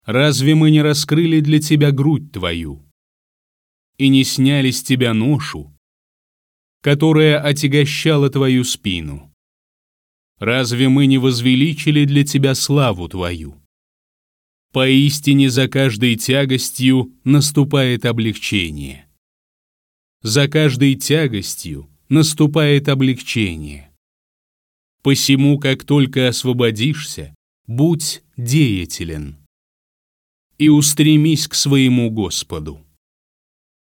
Разве мы не раскрыли для тебя грудь твою и не сняли с тебя ношу, которая отягощала твою спину? Разве мы не возвеличили для тебя славу твою? Поистине за каждой тягостью наступает облегчение. За каждой тягостью наступает облегчение. Посему, как только освободишься, будь деятелен и устремись к своему Господу.